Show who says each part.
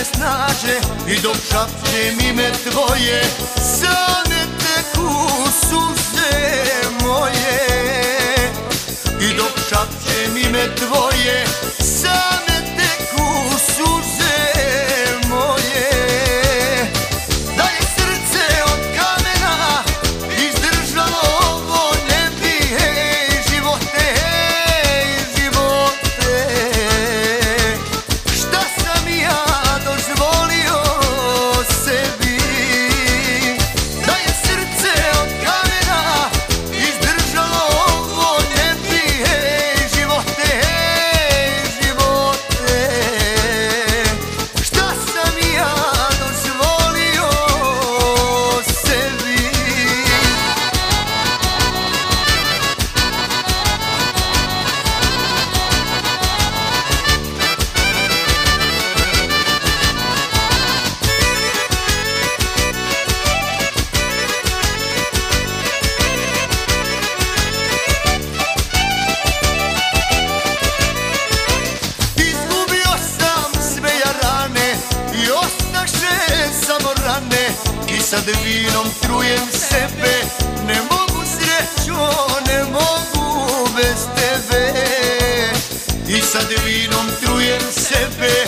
Speaker 1: snaže i dok šapnem ime tvoje, same teku suze moje. I dok šapnem ime tvoje, same teku suze moje. Da je srce od kamena izdržalo ovo ne bi, hej živote, šta sam ja dozvolio sebi. Da je srce od kamena izdržalo ovo ne bi, hej živote, šta sam ja dozvolio sebi. Izgubio sam sve jarane i ostaše samo rane, i sad vinom trujem sebe, ne mogu srećo, ne mogu bez tebe. I sad vinom trujem sebe,